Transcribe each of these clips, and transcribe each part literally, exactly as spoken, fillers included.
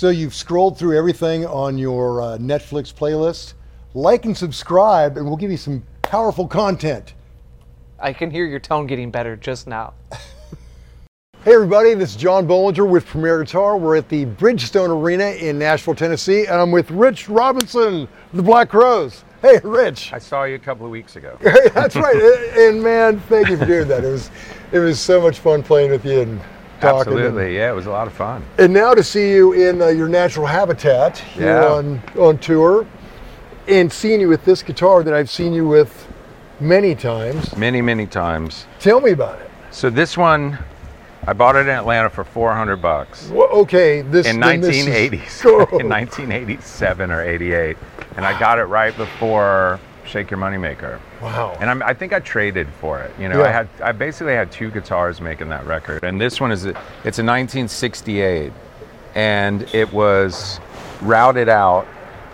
So you've scrolled through everything on your uh, Netflix playlist. Like and subscribe, and we'll give you some powerful content. I can hear your tone getting better just now. Hey everybody, this is John Bollinger with Premier Guitar. We're at the Bridgestone Arena in Nashville, Tennessee, and I'm with Rich Robinson, the Black Crowes. Hey, Rich. I saw you a couple of weeks ago. That's right, and man, thank you for doing that. It was, it was so much fun playing with you and talking. Absolutely, and, yeah, it was a lot of fun. And now to see you in uh, your natural habitat here Yeah. on, on tour, and seeing you with this guitar that I've seen you with many times. Many, many times. Tell me about it. So this one, I bought it in Atlanta for four hundred bucks. Well, okay, this In then this nineteen eighties, is- oh. in nineteen eighty-seven or eighty-eight, and I got it right before Shake Your Moneymaker. Wow. And I'm, I think I traded for it. You know, Yeah. I had I basically had two guitars making that record, and this one is a, it's a nineteen sixty-eight, and it was routed out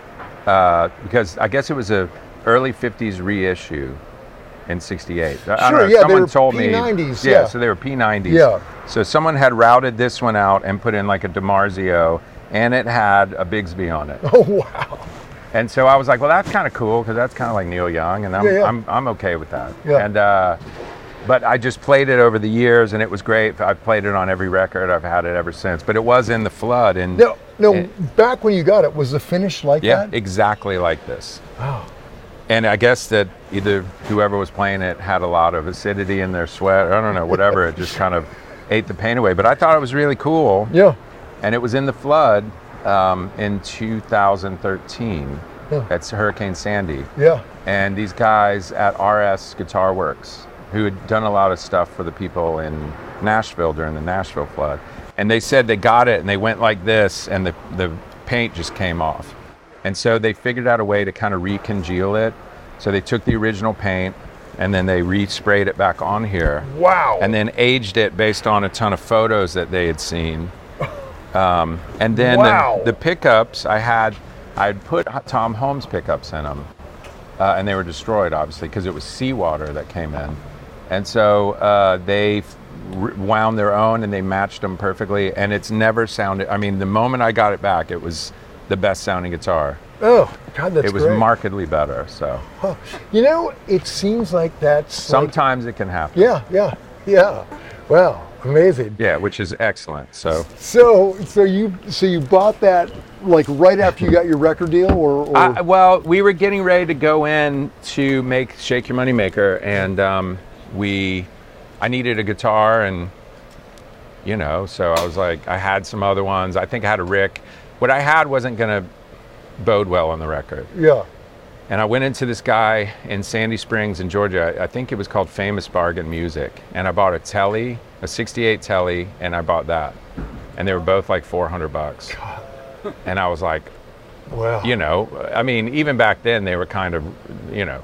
uh, because I guess it was a early fifties reissue in sixty-eight. I don't Sure, know, yeah, they someone were told P nineties, me. yeah. So they were P nineties. Yeah. So someone had routed this one out and put in like a DiMarzio, and it had a Bigsby on it. Oh, wow. And so I was like, well, that's kind of cool because that's kind of like Neil Young, and I'm, Yeah, yeah. I'm I'm okay with that. Yeah. And uh, but I just played it over the years, and it was great. I've played it on every record. I've had it ever since. But it was in the Flood, and No, no, it- back when you got it, was the finish like yeah, that? exactly like this. Wow. And I guess that either whoever was playing it had a lot of acidity in their sweat. I don't know, whatever. It just kind of ate the paint away. But I thought it was really cool. Yeah. And it was in the Flood um, in two thousand thirteen. Yeah. That's Hurricane Sandy. Yeah. And these guys at R S Guitar Works, who had done a lot of stuff for the people in Nashville during the Nashville flood. And they said they got it and they went like this and the, the paint just came off. And so they figured out a way to kind of recongeal it. So they took the original paint and then they re-sprayed it back on here. Wow. And then aged it based on a ton of photos that they had seen. Um, and then Wow. the, the pickups, I had, I'd put Tom Holmes pickups in them. Uh, and they were destroyed, obviously, because it was seawater that came in. And so uh, they f- r- wound their own and they matched them perfectly. And it's never sounded, I mean, the moment I got it back, it was the best sounding guitar. Oh, God, that's it was great. markedly better, so. Huh. You know, it seems like that's like- Sometimes it can happen. yeah, yeah, yeah. Wow, amazing. Yeah, which is excellent, so. So, so you, so you bought that like right after you got your record deal, or? or I, well, we were getting ready to go in to make Shake Your Moneymaker, and um, we, I needed a guitar, and you know, so I was like, I had some other ones. I think I had a Rick. What I had wasn't gonna bode well on the record. yeah. And I went into this guy in Sandy Springs in Georgia. I think it was called Famous Bargain Music, and I bought a Telly, a sixty-eight Telly, and I bought that, and they were both like four hundred bucks. And I was like, Wow. you know, I mean, even back then they were kind of, you know,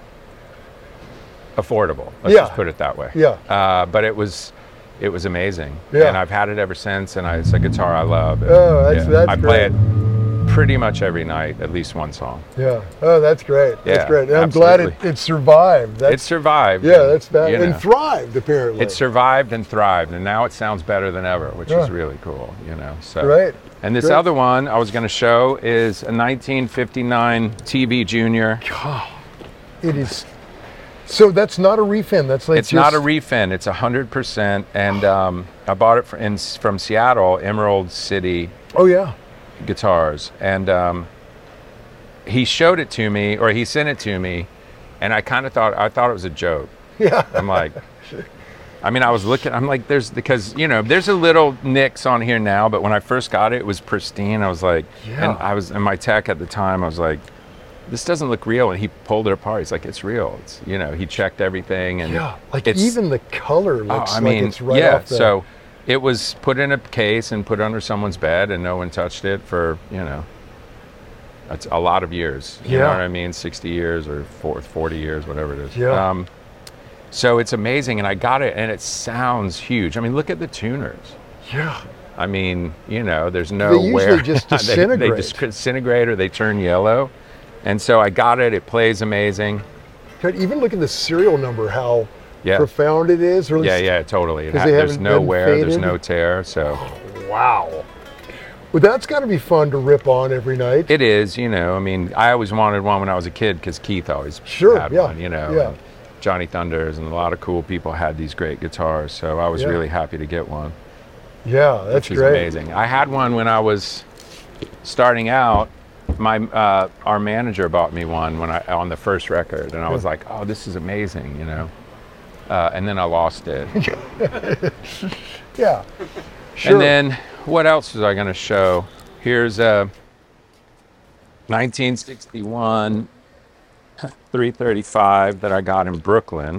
affordable. Let's Yeah. just put it that way. Yeah. Uh, but it was, it was amazing. Yeah. And I've had it ever since, and I, it's a guitar I love. And, Oh, that's- that's I play great. it pretty much every night, at least one song. Yeah. Oh, that's great. That's Yeah, great. And I'm glad it, absolutely. it survived. That's, It survived. yeah, that's bad. you And know. thrived, apparently. It survived and thrived, and now it sounds better than ever, which Yeah. is really cool, you know. So. Great. And this Great. other one I was going to show is a nineteen fifty-nine T V Junior. It is. So that's not a refin. That's like It's not a just- refin. It's one hundred percent. And um, I bought it from, in, from Seattle, Emerald City Oh yeah. Guitars. And um, he showed it to me, or he sent it to me, and I kind of thought, I thought it was a joke. Yeah. I'm like, I mean, I was looking, I'm like, there's, because, you know, there's a little nicks on here now, but when I first got it, it was pristine. I was like, Yeah. and I was, and my tech at the time, I was like, this doesn't look real. And he pulled it apart. He's like, it's real. It's, you know, he checked everything. And Yeah. Like it's, even the color oh, looks I like mean, it's right yeah. off the. So it was put in a case and put under someone's bed, and no one touched it for, you know, that's a lot of years. You know Yeah. what I mean? sixty years or forty years, whatever it is. Yeah. Um, so it's amazing, and I got it, and it sounds huge. I mean, look at the tuners. Yeah. I mean, you know, there's no They usually wear. just they, disintegrate. they just disintegrate or they turn yellow. And so I got it. It plays amazing. God, even look at the serial number, how Yeah. profound it is. Or at Yeah, least- yeah, totally. It 'Cause ha- they there's haven't no been wear, there's faded? no tear. So Wow. But that's got to be fun to rip on every night. It is, you know. I mean, I always wanted one when I was a kid because Keith always Sure, had yeah, one, you know. yeah. And Johnny Thunders and a lot of cool people had these great guitars, so I was Yeah. really happy to get one. Yeah, that's which is great. amazing. I had one when I was starting out. My uh, our manager bought me one when I on the first record, and I was like, "Oh, this is amazing," you know. Uh, and then I lost it. Yeah. Sure. And then what else was I going to show? Here's a nineteen sixty-one three thirty-five that I got in Brooklyn.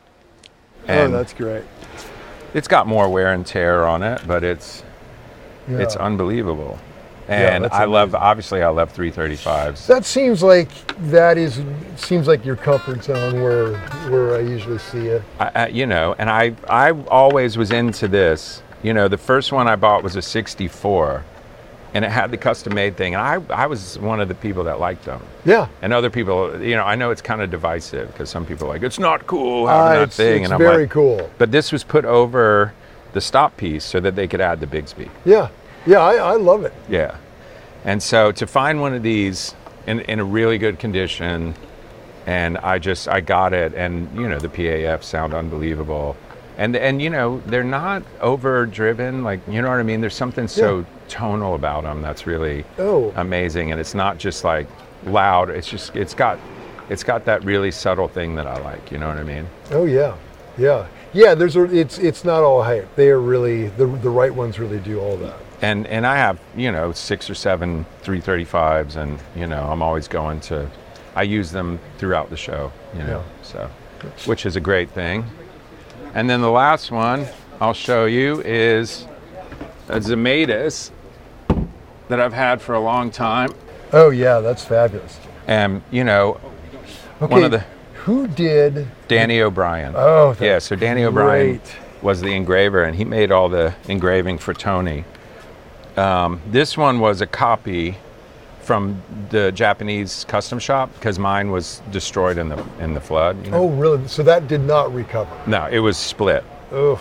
And oh, that's great. it's got more wear and tear on it, but it's Yeah. it's unbelievable. Yeah, And that's I love, amazing. obviously, I love three thirty-fives. That seems like that is seems like your comfort zone where where I usually see you. I, I, you know, and I I always was into this. You know, the first one I bought was a sixty-four, and it had the custom-made thing, and I I was one of the people that liked them. Yeah. And other people, you know, I know it's kind of divisive because some people are like, it's not cool Uh, having that it's thing, it's and I'm very like, cool. but this was put over the stop piece so that they could add the Bigsby. Yeah. Yeah, I, I love it. Yeah. And so to find one of these in, in a really good condition, and I just, I got it, and, you know, the P A Fs sound unbelievable. And, and you know, they're not overdriven, like, you know what I mean? There's something so Yeah. tonal about them that's really Oh. amazing, and it's not just like loud, it's just, it's got, it's got that really subtle thing that I like, you know what I mean? Oh yeah. Yeah. Yeah, there's a, it's it's not all hype. They are really the the right ones really do all that. And and I have, you know, six or seven three thirty-fives, and, you know, I'm always going to, I use them throughout the show, you know, Yeah. so, which is a great thing. And then the last one I'll show you is a Zemaitis that I've had for a long time. Oh yeah, that's fabulous. And, you know, Okay. one of the, Who did Danny O'Brien. Oh, that's yeah, so Danny O'Brien great. was the engraver, and he made all the engraving for Tony. Um, this one was a copy from the Japanese custom shop because mine was destroyed in the in the flood. You know? Oh really? So that did not recover. No, it was split, Oof.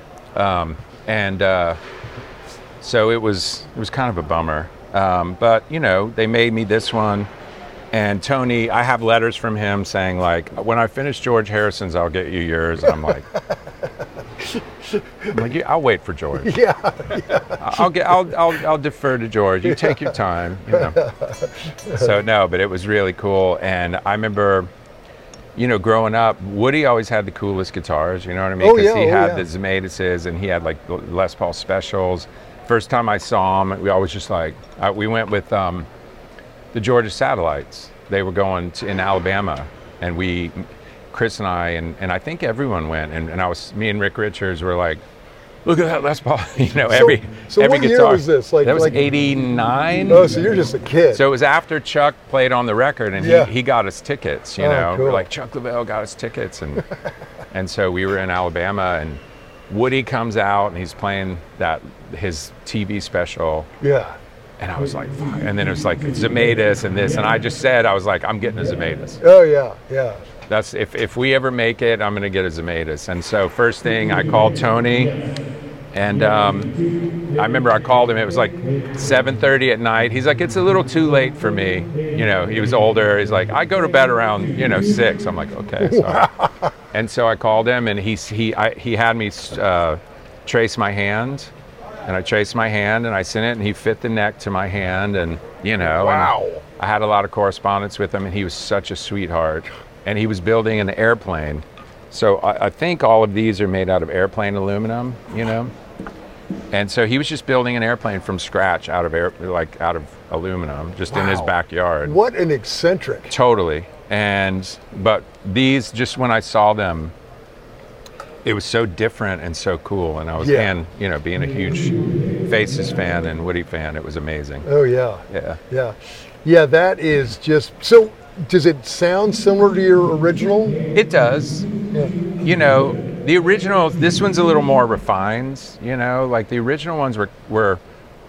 and uh, so it was it was kind of a bummer. Um, but you know, they made me this one. And Tony, I have letters from him saying, like, when I finish George Harrison's, I'll get you yours. I'm like, I'm like, yeah, I'll wait for George. Yeah. I'll get, I'll, I'll, I'll defer to George. You take your time, you know. So no, but it was really cool. And I remember, you know, growing up, Woody always had the coolest guitars. You know what I mean? Oh, Because yeah, he oh, had yeah. the Zemaitis, and he had like the Les Paul specials. First time I saw him, we always just like, uh, we went with. Um, the Georgia Satellites. They were going to, in Alabama, and we, Chris and I, and, and I think everyone went, and, and I was, me and Rick Richards were like, look at that Les Paul, you know, every so every what year guitar. was this? Like- that was like- eighty-nine. Oh, so you're just a kid. So it was after Chuck played on the record, and Yeah. he, he got us tickets, you Oh, know, cool. like Chuck Leavell got us tickets, and and so we were in Alabama, and Woody comes out, and he's playing that his T V special. yeah. And I was like, fuck. And then it was like Zemaitis and this, and I just said, I was like, I'm getting a Zemaitis. Oh yeah. Yeah. That's if if we ever make it, I'm gonna get a Zemaitis. And so first thing, I called Tony, and um, I remember I called him. It was like seven thirty at night. He's like, it's a little too late for me. You know, he was older. He's like, I go to bed around you know six. I'm like, okay. So, and so I called him, and he he I, he had me uh, trace my hand. And I traced my hand, and I sent it, and he fit the neck to my hand, and you know, Wow. and I had a lot of correspondence with him, and he was such a sweetheart. And he was building an airplane, so I, I think all of these are made out of airplane aluminum, you know. And so he was just building an airplane from scratch out of air, like out of aluminum, just in his Wow. backyard. What an eccentric. Totally. And but these, just when I saw them, it was so different and so cool. And I was, Yeah. and you know, being a huge Faces fan and Woody fan, it was amazing. Oh yeah. Yeah. Yeah. Yeah, that is just so does it sound similar to your original? It does. Yeah. You know, the original, this one's a little more refined, you know, like the original ones were, were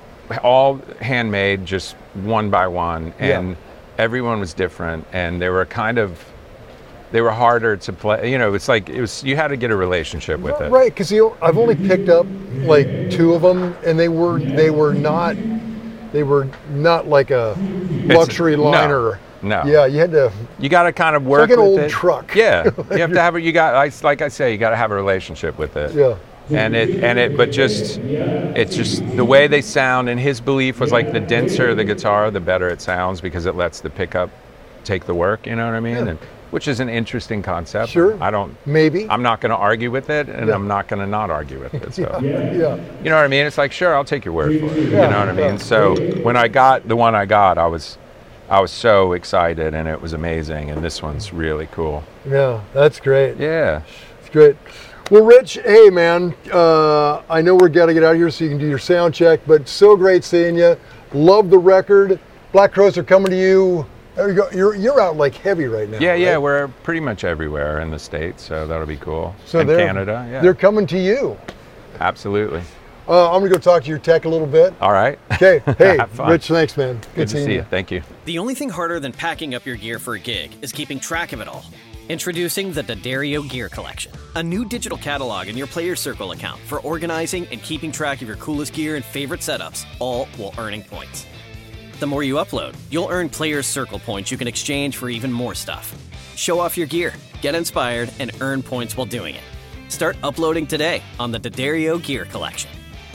all handmade, just one by one, and Yeah. everyone was different, and they were kind of, they were harder to play, you know, it's like, it was, you had to get a relationship with it. Right, because I've only picked up like two of them, and they were they were not they were not like a luxury no, liner. No. Yeah, you had to. You got to kind of work It's like an with old it. truck. Yeah, you have to have it. You got, like, like I say, you got to have a relationship with it. Yeah. And it, and it, but just, it's just the way they sound. And his belief was like the denser the guitar, the better it sounds because it lets the pickup take the work. You know what I mean? Yeah. And, which is an interesting concept. Sure. I don't. Maybe. I'm not going to argue with it, and Yeah. I'm not going to not argue with it. So. Yeah. Yeah. You know what I mean? It's like, sure, I'll take your word for it. Yeah, You know what I mean? yeah. So when I got the one I got, I was, I was so excited, and it was amazing. And this one's really cool. Yeah. That's great. Yeah. It's great. Well, Rich, hey man, uh, I know we're gotta get out of here so you can do your sound check, but so great seeing you. Love the record. Black Crowes are coming to you. There you go. You're you're out like heavy right now. Yeah, yeah, right? we're pretty much everywhere in the States, so that'll be cool. So and they're- Canada, yeah. They're coming to you. Absolutely. Uh, I'm gonna go talk to your tech a little bit. All right. Okay. Hey, Have fun. Rich, thanks, man. Good, Good to seeing see you. you. Thank you. The only thing harder than packing up your gear for a gig is keeping track of it all. Introducing the D'Addario Gear Collection, a new digital catalog in your Players Circle account for organizing and keeping track of your coolest gear and favorite setups, all while earning points. The more you upload, you'll earn Players Circle points you can exchange for even more stuff. Show off your gear, get inspired, and earn points while doing it. Start uploading today on the D'Addario Gear Collection.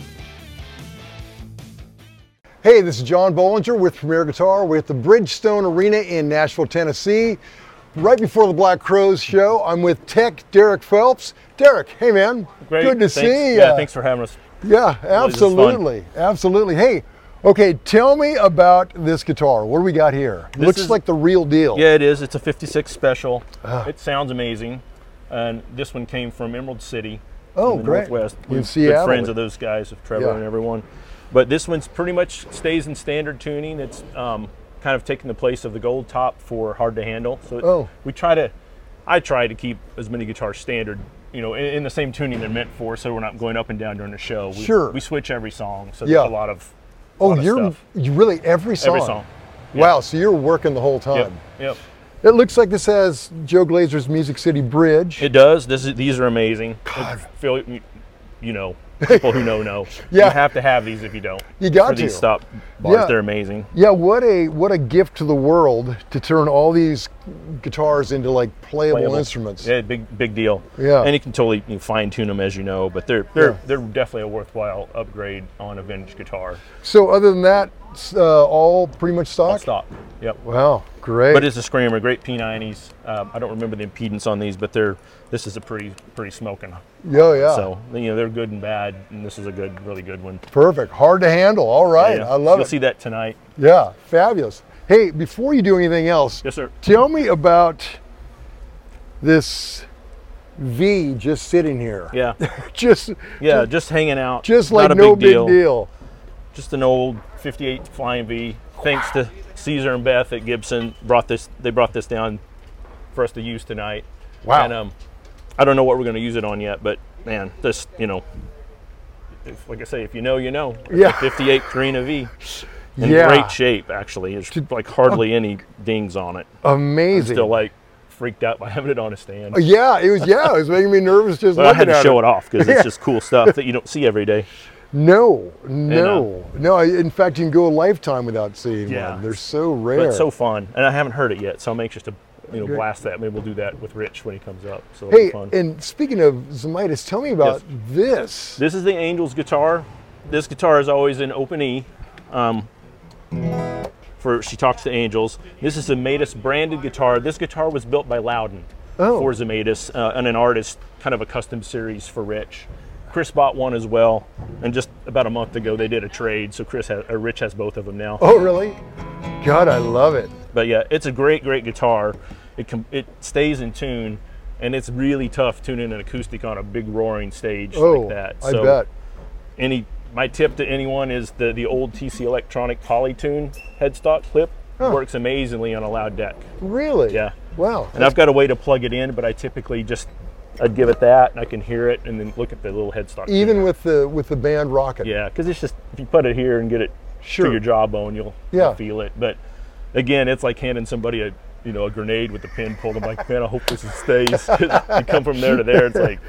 Hey, this is John Bollinger with Premier Guitar. We're at the Bridgestone Arena in Nashville, Tennessee. Right before the Black Crowes show, I'm with Tech Derek Phelps. Derek, hey man, Great. good to Thanks. see you. Yeah, thanks for having us. Yeah, this is fun. absolutely, absolutely. Hey, okay, tell me about this guitar. What do we got here? This Looks is- like the real deal. Yeah, it is. It's a fifty-six special. Ah. It sounds amazing. And this one came from Emerald City Oh, in the great. Northwest. In We're Seattle. good friends of those guys, of Trevor Yeah. and everyone. But this one's pretty much stays in standard tuning. It's um, kind of taking the place of the gold top for hard to handle. So it, Oh. we try to, I try to keep as many guitars standard, you know, in, in the same tuning they're meant for, so we're not going up and down during the show. We, Sure. We switch every song, so Yeah. there's a lot of. Oh, lot of you're stuff. you really every song. Every song. Wow, so you're working the whole time. Yep. Yep. It looks like this has Joe Glazer's Music City Bridge. It does. This is, these are amazing. God. Phil, you, you know, people who know know. Yeah. You have to have these if you don't. You got For these to. stop bars, Yeah. they're amazing. Yeah, what a what a gift to the world to turn all these guitars into like playable, Playable. instruments. Yeah, big big deal. Yeah. And you can totally you fine tune them as you know, but they're they're Yeah. they're definitely a worthwhile upgrade on a vintage guitar. So other than that, s- uh, all pretty much stock. I'll stop. Yep. Wow, great. But it's a screamer, great P nineties. Um, I don't remember the impedance on these, but they're this is a pretty pretty smoking. yeah, yeah. So you know they're good and bad, and this is a good, really good one. Perfect. Hard to handle. All right, Yeah. I love You'll it. see that tonight. Yeah, fabulous. Hey, before you do anything else, Yes, sir. tell me about this V just sitting here. Yeah. just Yeah, just hanging out. just Not like a no big deal. deal. Just an old fifty-eight Flying V. Thanks to Caesar and Beth at Gibson, brought this. They brought this down for us to use tonight. Wow. And um, I don't know what we're going to use it on yet, but man, this you know, if, like I say, if you know, you know. It's Yeah. a fifty-eight Carina V. In Yeah. great shape, actually. There's like hardly any dings on it. Amazing. Still like freaked out by having it on a stand. Uh, yeah, it was. Yeah, it was making me nervous just But I looking had to at show it. it off because Yeah. it's just cool stuff that you don't see every day. No, no, no. I- In fact, you can go a lifetime without seeing Yeah. one. They're so But rare. it's so fun, and I haven't heard it yet, so I'm anxious to, you know, Great. blast that. Maybe we'll do that with Rich when he comes up. So it'll Hey, be fun. and speaking of Zemitis, tell me about this. This is the Angels guitar. This guitar is always in open E. Um, for She Talks to Angels. This is a Zematis branded guitar. This guitar was built by Loudon Oh. for Zematis uh, and an artist, kind of a custom series for Rich. Chris bought one as well, and just about a month ago they did a trade. So Chris has, or Rich has both of them now. Oh, really? God, I love it. But yeah, it's a great, great guitar. It com- it stays in tune, and it's really tough tuning an acoustic on a big roaring stage Oh, like that. I So bet. Any my tip to anyone is the the old T C Electronic Polytune headstock clip Huh. works amazingly on a loud deck. Really? Yeah. Wow. And I've got a way to plug it in, but I typically just I'd give it that, and I can hear it, and then look at the little headstock. Even tuner. with the with the band rocket. Yeah, because it's just if you put it here and get it Sure. to your jawbone, you'll, Yeah. you'll feel it. But again, it's like handing somebody a you know, a grenade with the pin pulled. I'm like, man, I hope this stays. You come from there to there, it's like,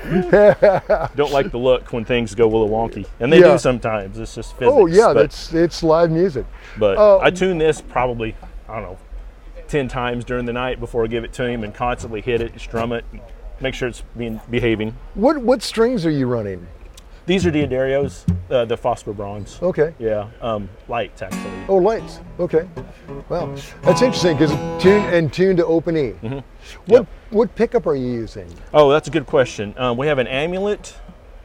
don't like the look when things go a little wonky, and they Yeah. do sometimes. It's just physics. Oh yeah, but, that's it's live music. But Uh, I tune this probably, I don't know, ten times during the night before I give it to him, and constantly hit it, strum it, make sure it's being behaving. What what strings are you running? These are Diodario's, uh, the phosphor bronze. Okay. Yeah, um, lights actually. Oh, lights. Okay. Wow, that's interesting because tuned and tuned to Open E. Mm-hmm. What Yep. what pickup are you using? Oh, that's a good question. Um, we have an Amulet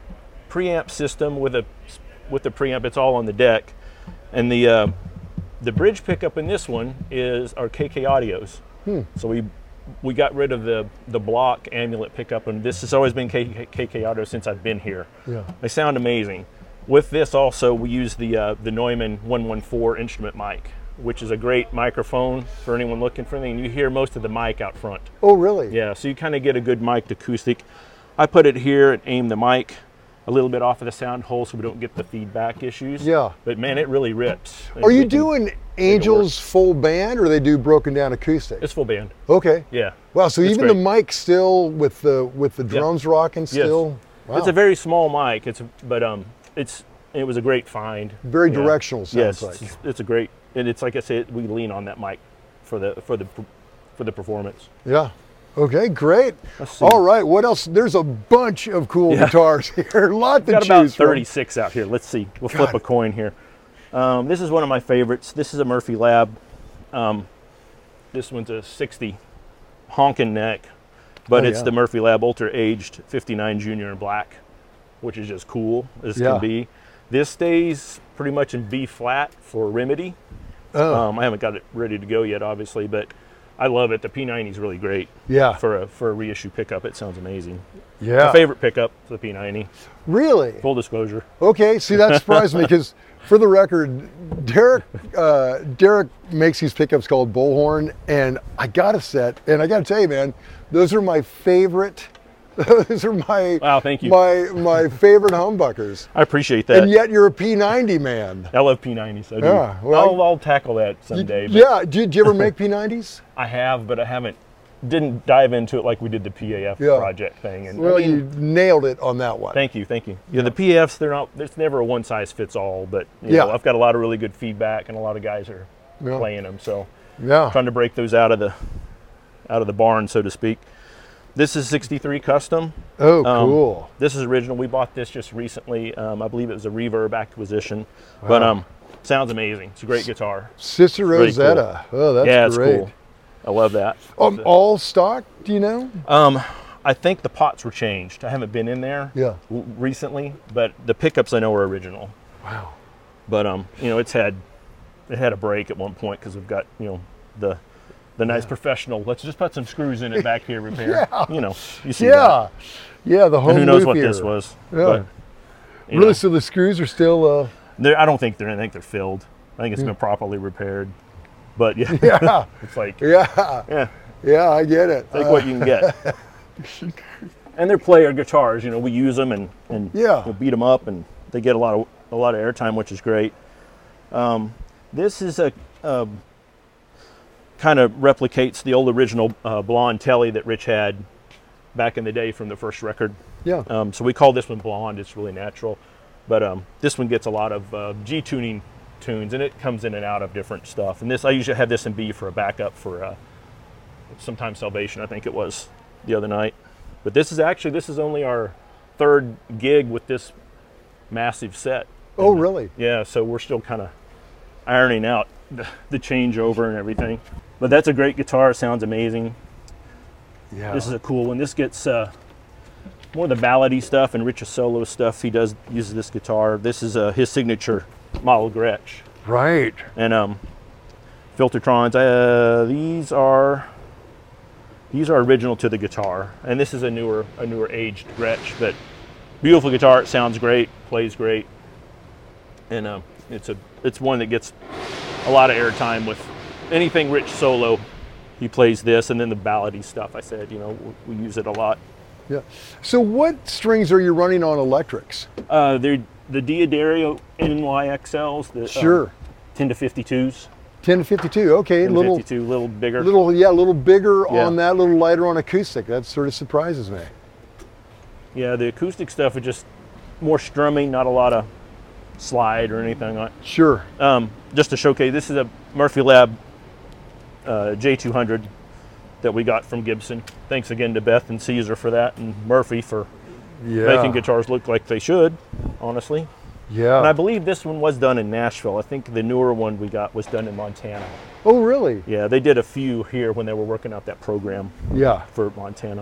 preamp system with a with the preamp. It's all on the deck, and the uh, the bridge pickup in this one is our K K Audios. Hmm. So we we got rid of the the block Amulet pickup, and this has always been K K Audio since I've been here. Yeah. They sound amazing. With this also, we use the uh, the Neumann one one four instrument mic, which is a great microphone for anyone looking for anything. You hear most of the mic out front. Oh, really? Yeah, so you kind of get a good mic acoustic. I put it here and aim the mic a little bit off of the sound hole so we don't get the feedback issues. Yeah. But man, it really rips. Are you We can- doing Angels full band, or they do broken down acoustic? It's full band. Okay. Yeah. Wow. So It's even great. the mic still with the with the drums rocking still. Wow. It's a very small mic. It's but um it's it was a great find. Very Yeah. directional, sounds Yes, like. it's, it's a great, and it's like I said, we lean on that mic for the for the for the performance. Yeah. Okay, great. Let's see. All right, what else? There's a bunch of cool Yeah. guitars here. A lot to Got choose about from. thirty-six out here. Let's see. We'll flip God. a coin here. Um, this is one of my favorites. This is a Murphy Lab. Um, this one's a sixty honking neck, but Oh, it's yeah. the Murphy Lab Ultra Aged fifty-nine Junior in black, which is just cool as Yeah. can be. This stays pretty much in B flat for Remedy. Oh, Um, I haven't got it ready to go yet, obviously, but I love it. The P ninety is really great yeah. for a for a reissue pickup. It sounds amazing. Yeah. My favorite pickup is the P ninety. Really? Full disclosure. Okay, see, that surprised me because, for the record, Derek uh, Derek makes these pickups called Bullhorn, and I got a set, and I got to tell you, man, those are my favorite. Those are my Wow, thank you. my my favorite humbuckers, I appreciate that. and yet you're a P ninety man. I love P nineties. I do. Yeah, well, I'll, I'll tackle that someday. But Yeah, did you ever make P nineties? I have, but I haven't. Didn't dive into it like we did the P A F Yeah. project thing. And I Well, mean, you nailed it on that one. thank you, thank you. Yeah, the P A Fs, they're not. There's never a one size fits all. But you Yeah. know, I've got a lot of really good feedback, and a lot of guys are Yeah. playing them. So Yeah. trying to break those out of the out of the barn, so to speak. This is sixty-three custom. Oh, Um, cool. This is original. We bought this just recently. Um, I believe it was a Reverb acquisition, but um, sounds amazing. It's a great guitar. Sister very Rosetta. Oh, that's yeah, it's great. cool. I love that. Um, all stock? Do you know? Um, I think the pots were changed. I haven't been in there Yeah. w- recently, but the pickups I know are original. Wow. But um, you know, it's had it had a break at one point because we've got you know the the nice professional. Let's just put some screws in it back here, repair. Yeah. You know, you see Yeah. Yeah, the that. home And who knows what luthier. this was? Yeah. But, you Really? know, So the screws are still. Uh, they're- I don't think they're. I think they're filled. I think it's been properly repaired. But yeah, yeah. it's like Yeah. yeah, Yeah, I get it. take Uh, what you can get. And they're player guitars. You know, we use them and and Yeah. we'll beat them up, and they get a lot of a lot of airtime, which is great. Um, this is a, a kind of replicates the old original uh, blonde telly that Rich had back in the day from the first record. yeah. Um, so we call this one blonde. It's really natural, but um, this one gets a lot of uh, G tuning tunes, and it comes in and out of different stuff. And this, I usually have this in B for a backup for uh, sometimes Salvation, I think it was the other night. But this is actually this is only our third gig with this massive set. Oh, really? Yeah, so we're still kind of ironing out the, the changeover and everything. But that's a great guitar. Sounds amazing. Yeah. This is a cool one. This gets uh, more of the ballady stuff and Rich's solo stuff. He does uses this guitar. This is uh, his signature model Gretsch. right. And um, Filtertrons. Uh, these are these are original to the guitar, and this is a newer a newer aged Gretsch. But beautiful guitar. It sounds great. Plays great. And um, it's a it's one that gets a lot of airtime with anything Rich solo. He plays this, and then the ballady stuff. I said, you know, we, we use it a lot. Yeah. So what strings are you running on electrics? Uh, they're the Diodario N Y X Ls, the uh, Sure. ten to fifty-twos. ten to fifty-two. Okay, a little, fifty-two, a little bigger. little, yeah, a little bigger Yeah. on that, a little lighter on acoustic. That sort of surprises me. Yeah, the acoustic stuff is just more strumming, not a lot of slide or anything like. Sure. Um, just to showcase, this is a Murphy Lab uh, J two hundred that we got from Gibson. Thanks again to Beth and Caesar for that, and Murphy for Yeah. making guitars look like they should, honestly. Yeah. And I believe this one was done in Nashville. I think the newer one we got was done in Montana. Oh, really? Yeah, they did a few here when they were working out that program Yeah. for Montana.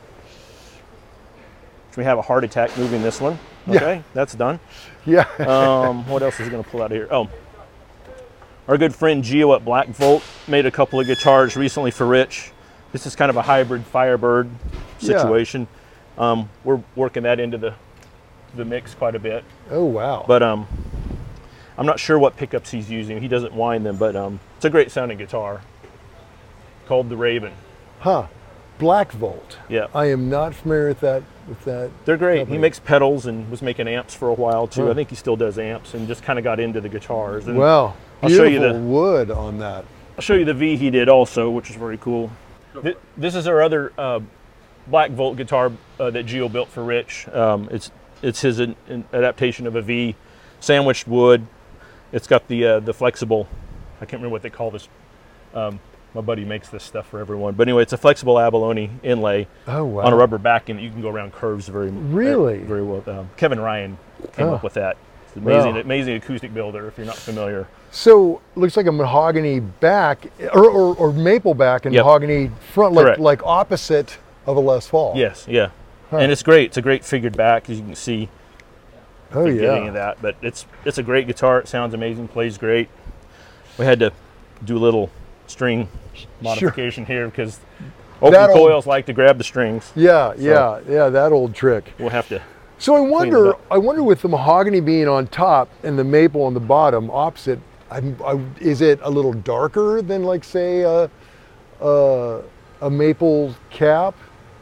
So we have a heart attack moving this one. Yeah. Okay, that's done. Yeah. Um, what else is going to pull out of here? Oh, our good friend Gio at Black Volt made a couple of guitars recently for Rich. This is kind of a hybrid Firebird Yeah. situation. Um, we're working that into the the mix quite a bit. Oh, wow. But um, I'm not sure what pickups he's using. He doesn't wind them, but um, it's a great sounding guitar called the Raven. Huh. Black Volt. Yeah. I am not familiar with that. With that. They're great. company. He makes pedals and was making amps for a while too. Huh. I think he still does amps and just kind of got into the guitars. And Wow. I'll show you Beautiful the- wood on that. I'll show you the V he did also, which is very cool. Th- This is our other uh, Black Volt guitar uh, that Gio built for Rich. Um, it's it's his an, an adaptation of a V, sandwiched wood. It's got the uh, the flexible. I can't remember what they call this. Um, my buddy makes this stuff for everyone. But anyway, it's a flexible abalone inlay Oh, wow. on a rubber backing. You can go around curves very Really? very well. Um, Kevin Ryan came Oh. up with that. It's an amazing, Wow. amazing acoustic builder. If you're not familiar. So looks like a mahogany back or, or, or maple back and Yep. mahogany front, like Correct. like opposite of a Les Paul. Yes, yeah. Huh. And it's great. It's a great figured back, as you can see. Oh, Can't get any yeah. of that, but it's it's a great guitar. It sounds amazing, plays great. We had to do a little string modification here because open That old- coils like to grab the strings. Yeah, yeah, yeah. That old trick. We'll have to. So I it wonder, up. I wonder, with the mahogany being on top and the maple on the bottom, opposite, I'm, I, is it a little darker than, like, say, a, a, a maple cap?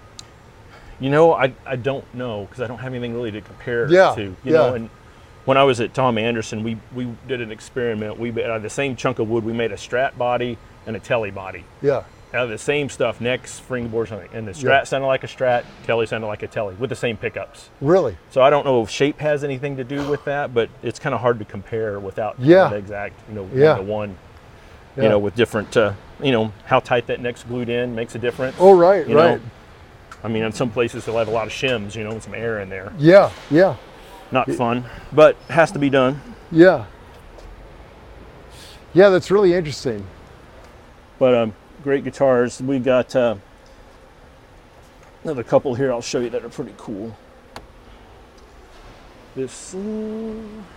You know, I, I don't know because I don't have anything really to compare Yeah, to. You yeah. know, and when I was at Tom Anderson, we we did an experiment. We out of the same chunk of wood, we made a Strat body and a Telly body. Yeah. Out of the same stuff, necks, springboards, something. And the Strat Yeah. sounded like a Strat, Telly sounded like a Telly with the same pickups. Really? So I don't know if shape has anything to do with that, but it's kind of hard to compare without Yeah. the exact, you know, Yeah. one to one. Yeah. You know, with different, uh, you know, how tight that neck's glued in makes a difference. Oh, right, you know? right. I mean, in some places they'll have a lot of shims, you know, and some air in there. Yeah, yeah, Not fun, but has to be done. yeah. Yeah, that's really interesting. But um, great guitars. We got uh, another couple here I'll show you that are pretty cool. This. Uh,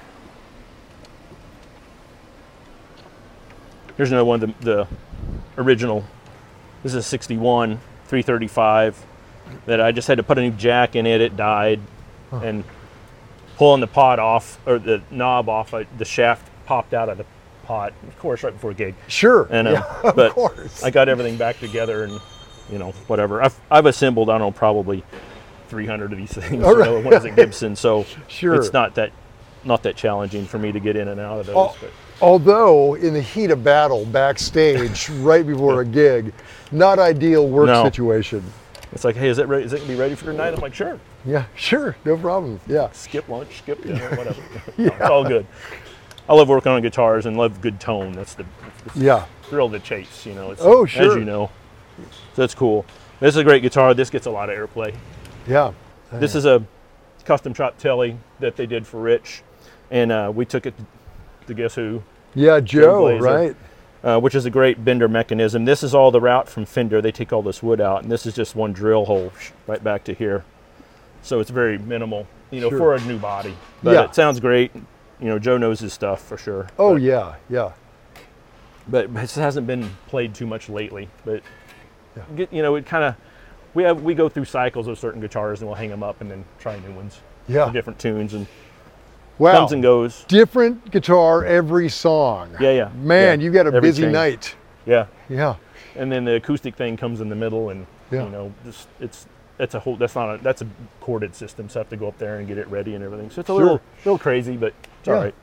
here's another one, the, the original. This is a sixty-one three thirty-five that I just had to put a new jack in it. It died. And pulling the pot off, or the knob off, uh, the shaft popped out of the pot, of course, right before a gig. Sure. And um, yeah, of but course. I got everything back together, and you know, whatever. I've I've assembled, I don't know, probably three hundred of these things. All You know, right. one is at Gibson, so Sure. it's not that not that challenging for me to get in and out of those. Al- But Although in the heat of battle backstage, right before a gig, not ideal work No. situation. it's like, hey, is it ready? Is it gonna be ready for tonight? I'm like, sure. Yeah, sure, no problem. Yeah, Skip lunch, skip dinner, whatever. No, it's all good. I love working on guitars and love good tone. That's the, that's the yeah, thrill of the chase, you know. It's, Oh, As sure. you know, so that's cool. This is a great guitar. This gets a lot of airplay. yeah. This is a custom shop Telly that they did for Rich, and uh, we took it to Guess Who, Yeah, Joe, Blazer. right? uh, which is a great bender mechanism. This is all the route from Fender. They take all this wood out, and this is just one drill hole sh- right back to here. So it's very minimal, you know, Sure. for a new body. But Yeah. it sounds great. You know, Joe knows his stuff for sure. Oh, but, yeah, yeah. But it hasn't been played too much lately. But Yeah. get, you know, it kind of we have we go through cycles of certain guitars, and we'll hang them up and then try new ones, Yeah. for different tunes, and Wow. comes and goes. Different guitar every song. Yeah, yeah. Man, yeah. you got a Every busy change. night. Yeah. Yeah. And then the acoustic thing comes in the middle, and Yeah. you know, just it's that's a whole that's not a that's a corded system, so I have to go up there and get it ready and everything. So it's a Sure. little little crazy, but it's Yeah. all right.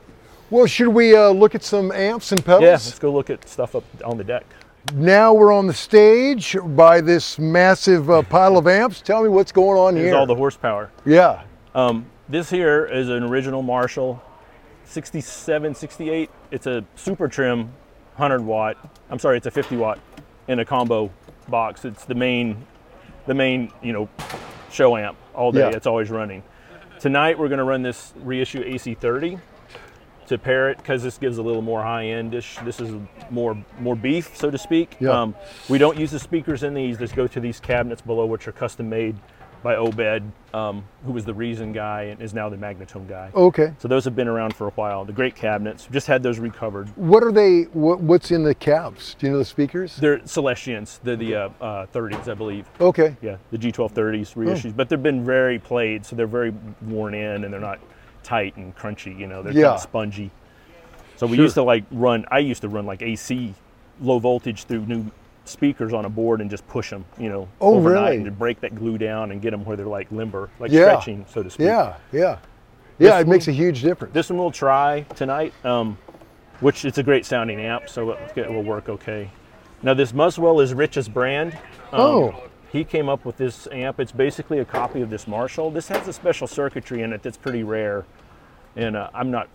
Well, should we uh, look at some amps and pedals? Yeah, let's go look at stuff up on the deck. Now we're on the stage by this massive uh, pile of amps. Tell me what's going on Here's here. all the horsepower. Yeah. Um, this here is an original Marshall sixty-seven, sixty-eight. It's a super trim one hundred watt. I'm sorry, it's a fifty watt in a combo box. It's the main, the main, you know, show amp all day. Yeah. It's always running. Tonight we're going to run this reissue A C thirty to pair it because this gives a little more high-end-ish. This is more more beef, so to speak. Yeah. Um, we don't use the speakers in these. This go to these cabinets below, which are custom made by Obed, um, who was the Reason guy and is now the Magnatone guy. Okay. So those have been around for a while. The great cabinets. Just had those recovered. What are they? What, what's in the cabs? Do you know the speakers? They're Celestians. They're the uh, uh, thirties, I believe. Okay. Yeah, the G twelve thirties reissues. But they've been very played, so they're very worn in and they're not tight and crunchy. You know, they're Yeah. kind of spongy. So we Sure. used to like run. I used to run like A C, low voltage through new speakers on a board and just push them. You know, Oh, overnight really? and to break that glue down and get them where they're like limber, like Yeah. stretching, so to speak. Yeah. Yeah. Yeah. This It makes a one- huge difference. This one we'll try tonight, um, which it's a great sounding amp, so it, it will work okay. Now this Muswell is Rich's brand. Um, Oh. He came up with this amp. It's basically a copy of this Marshall. This has a special circuitry in it that's pretty rare, and uh, I'm not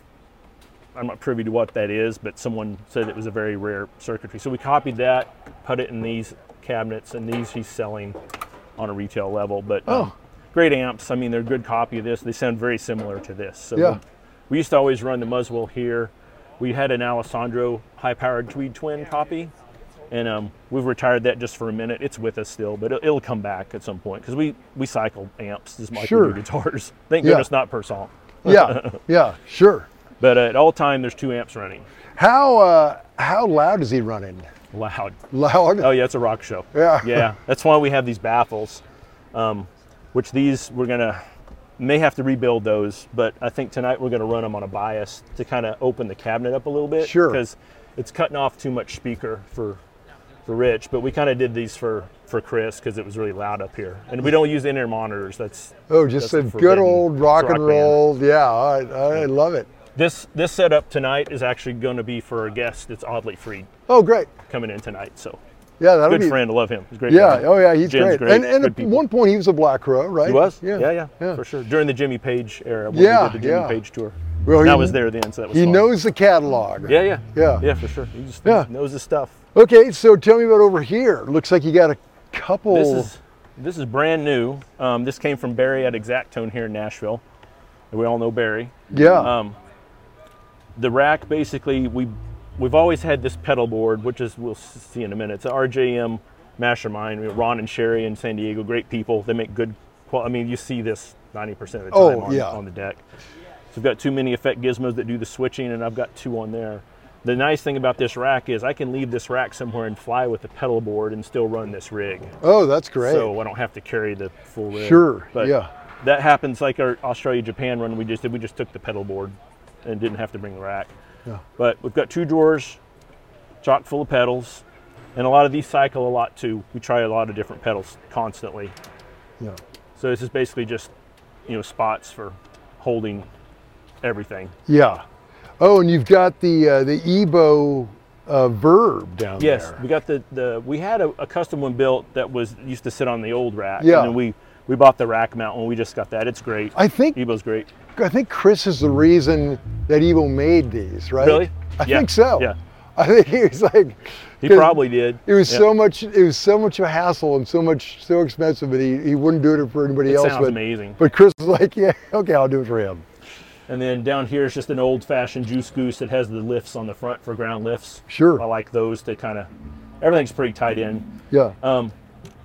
I'm not privy to what that is, but someone said it was a very rare circuitry. So we copied that, put it in these cabinets, and these he's selling on a retail level. But um, Oh. great amps. I mean, they're a good copy of this. They sound very similar to this. So Yeah. we used to always run the Muswell here. We had an Alessandro high-powered Tweed Twin copy, and um, we've retired that just for a minute. It's with us still, but it'll, it'll come back at some point because we, we cycle amps as much Sure. as we do guitars. Thank Yeah. goodness not per song. Yeah. Yeah. Sure. But uh, at all time, there's two amps running. How uh, how loud is he running? Loud. Loud. Oh yeah, it's a rock show. Yeah. Yeah, that's why we have these baffles, um, which these we're gonna may have to rebuild those, but I think tonight we're gonna run them on a bias to kind of open the cabinet up a little bit. Sure. Because it's cutting off too much speaker for for Rich, but we kind of did these for for Chris because it was really loud up here, and we don't use in-ear monitors. That's Oh, just that's a good forbidden. old rock It's a and rock band. roll. Yeah. I, I love it. This this setup tonight is actually going to be for a guest. It's Oddly Freed Oh, great. coming in tonight, so. Yeah. That'll Good be. friend, I love him. He's a great. Yeah. guy. Oh, yeah. He's Jim's great. great. And, and Good at people. one point, he was a Black Crow, right? He was? Yeah. Yeah, yeah, Yeah. for sure. During the Jimmy Page era, when Yeah, we did the Jimmy yeah. Page tour. Well, and he- I was there then, so that was He fun. knows the catalog. Yeah, yeah. Yeah. Yeah, for sure. He just Yeah. knows his stuff. Okay, so tell me about over here. Looks like you got a couple. This is this is brand new. Um, this came from Barry at Exactone here in Nashville. And we all know Barry. yeah. Um, the rack, basically, we, we've always had this pedal board, which is, we'll see in a minute. It's an R J M Mastermind. We have Ron and Sherry in San Diego, great people. They make good, well, I mean, you see this ninety percent of the time Oh, on, yeah. on the deck. So I've got two mini effect gizmos that do the switching, and I've got two on there. The nice thing about this rack is I can leave this rack somewhere and fly with the pedal board and still run this rig. Oh, that's great. So I don't have to carry the full rig. Sure, But yeah. that happens like our Australia-Japan run we just did. We just took the pedal board and didn't have to bring the rack. Yeah. But we've got two drawers, chock full of pedals, and a lot of these cycle a lot too. We try a lot of different pedals constantly. Yeah. So this is basically just, you know, spots for holding everything. Yeah. Oh, and you've got the uh, the Ebo uh, Verb down Yes, there. we got the, the we had a, a custom one built that was used to sit on the old rack. Yeah. And then we, we bought the rack mount when we just got that. It's great. I think Ebo's great. I think Chris is the reason that Ebo made these, right? Really? I Yeah, think so. yeah. I think he was like. He 'cause probably did. It was Yeah. so much. It was so much of a hassle and so much so expensive, but he, he wouldn't do it for anybody It else. sounds but, amazing. But Chris was like, yeah, okay, I'll do it for him. And then down here is just an old-fashioned Juice Goose that has the lifts on the front for ground lifts. Sure. I like those to kind of, everything's pretty tight in. Yeah. Um,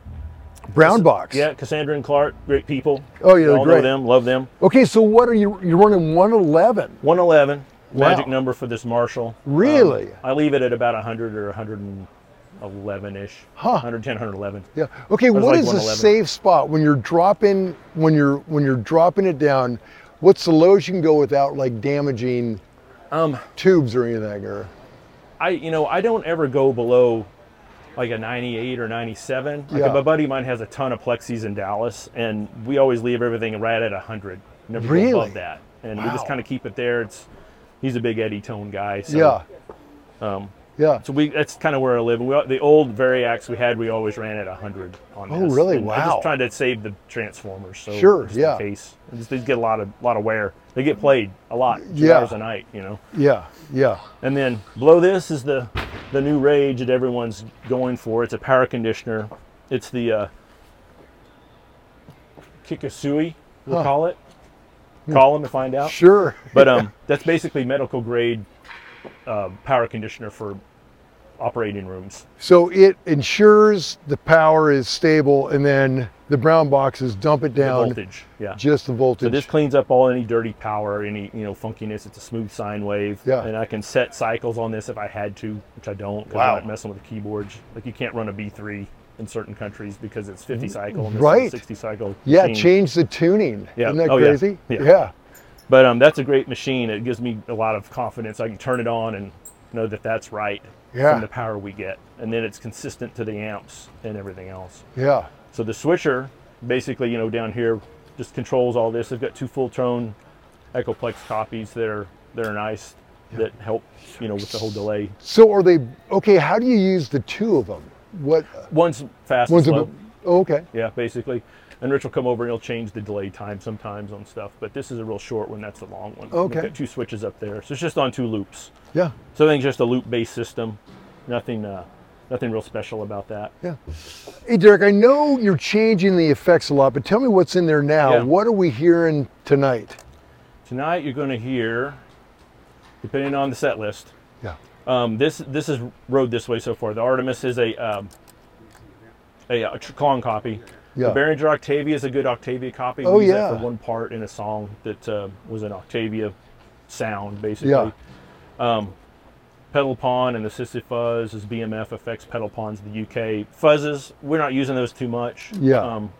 Brown box. Yeah, Cassandra and Clark, great people. Oh, yeah, We they're all great. know them, love them. Okay, so what are you? You're running one eleven. one eleven, Wow. magic number for this Marshall. Really? Um, I leave it at about one hundred or one eleven-ish. Huh. one ten, one eleven. Yeah. Okay. was What like is a one eleven. safe spot when you're dropping when you're when you're dropping it down? What's the lowest you can go without like damaging Um, tubes or anything? Or I, you know, I don't ever go below like a ninety-eight or ninety-seven. Like Yeah. a buddy of mine has a ton of plexis in Dallas, and we always leave everything right at one hundred. Never Really? go above that. And we just Wow. kind of keep it there. It's he's a big Eddie tone guy. So, Yeah. Um, Yeah. So we that's kind of where I live. We, the old Variacs we had, we always ran at one hundred on Oh, this. really? And I'm Wow. just trying to save the transformers. So Sure, just yeah. In case. And just, they get a lot of lot of wear. They get played a lot, two Yeah. hours a night, you know. Yeah. Yeah. And then below this is the the new Rage that everyone's going for. It's a power conditioner. It's the uh, Kikasui, we'll Huh. call it. Call them to find out. Sure. But um, that's basically medical grade uh, power conditioner for operating rooms. So it ensures the power is stable, and then the brown boxes dump it The down voltage, yeah. just the voltage. So this cleans up all any dirty power, any you know funkiness. It's a smooth sine wave, Yeah. and I can set cycles on this if I had to, which I don't. 'Cause Wow. I'm not messing with the keyboards. Like you can't run a B three in certain countries because it's fifty cycle and this Right. is sixty cycle. yeah, machine. change the tuning. Yeah. Isn't that Oh, yeah. crazy? Yeah. yeah. But um, that's a great machine. It gives me a lot of confidence. I can turn it on and know that that's right Yeah. from the power we get, and then it's consistent to the amps and everything else. Yeah. So the switcher, basically, you know, down here, just controls all this. I've got two full tone Echoplex copies that are that are nice, that help, you know, with the whole delay. So are they okay? How do you use the two of them? What? One's fast One's and a, slow. oh, okay. Yeah, basically. And Rich will come over and he'll change the delay time sometimes on stuff. But this is a real short one. That's the long one. Okay. We've got two switches up there. So it's just on two loops. Yeah. So everything's just a loop-based system. Nothing, uh, nothing real special about that. Yeah. Hey, Derek, I know you're changing the effects a lot, but tell me what's in there now. Yeah. What are we hearing tonight? Tonight you're going to hear, depending on the set list, Yeah. um, this this is Rode This Way so far. The Artemis is a um, a, a tr- clone copy. Yeah. The Behringer Octavia is a good Octavia copy. Oh, we used yeah. that for one part in a song that uh, was an Octavia sound, basically. Yeah. Um, Pedal Pawn and the Sissy Fuzz is B M F Effects Pedal Pawns in the U K. Fuzzes, we're not using those too much. Yeah. Um,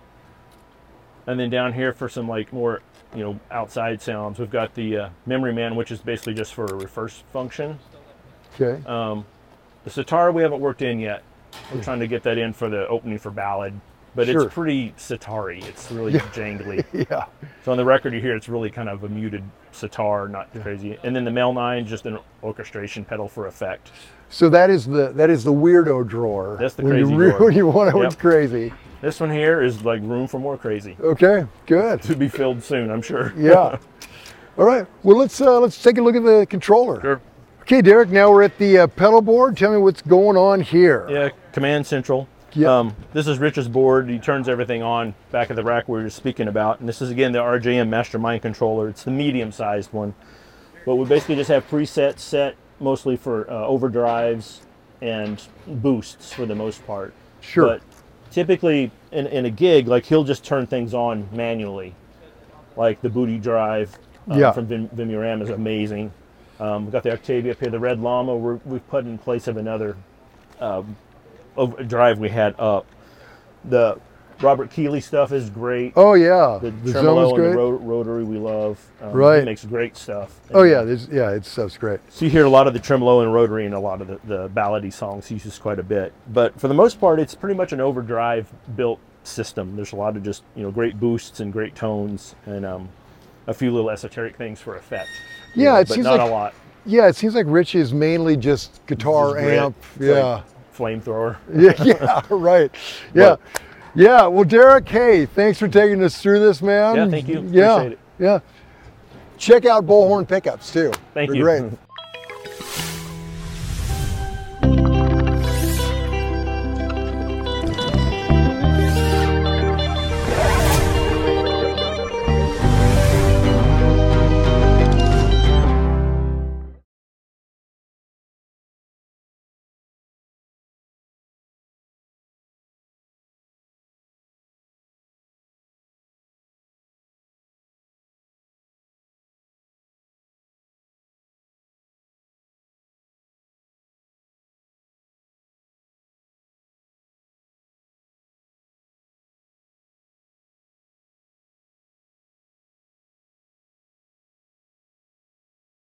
and then down here for some like more, you know, outside sounds, we've got the uh, Memory Man, which is basically just for a reverse function. Okay. Um, the sitar we haven't worked in yet. We're trying to get that in for the opening for Ballad, but Sure. it's pretty sitar-y. It's really Yeah. jangly. yeah. So on the record you hear it's really kind of a muted sitar, not crazy. And then the Mel nine, just an orchestration pedal for effect. So that is the that is the weirdo drawer. That's the when crazy you re- drawer. When you want to, Yep. it's crazy. This one here is like room for more crazy. Okay. Good. To be filled soon, I'm sure. Yeah. All right. Well, let's uh, let's take a look at the controller. Sure. Okay, Derek. Now we're at the uh, pedal board. Tell me what's going on here. Yeah, Command Central. Yeah. Um, this is Rich's board. He turns everything on back at the rack we were just speaking about. And this is, again, the R J M Mastermind controller. It's the medium-sized one. But we basically just have presets set mostly for uh, overdrives and boosts for the most part. Sure. But typically in, in a gig, like he'll just turn things on manually. Like the booty drive um, Yeah. from Vim, Vimuram is amazing. Um, we've got the Octavia up here. The Red Llama we're, we've put in place of another um, over- drive we had up. The Robert Keeley stuff is great. Oh yeah. The, The tremolo zone's and great. the ro- rotary we love. Um, Right. He makes great stuff. Oh And, yeah. uh, There's, yeah. It's stuff's great. So you hear a lot of the tremolo and rotary in a lot of the, the ballady songs. He uses quite a bit. But for the most part, it's pretty much an overdrive built system. There's a lot of just, you know, great boosts and great tones and um, a few little esoteric things for effect. you Yeah, know, it but seems not like- a lot. Yeah. It seems like Rich is mainly just guitar Just grit. amp. It's like Yeah. flamethrower. yeah. Yeah. Right. Yeah. Yeah. Well, Derek, hey, thanks for taking us through this, man. Yeah, thank you. Yeah. Appreciate it. Yeah. Check out Bullhorn pickups too. Thank They're you. Great.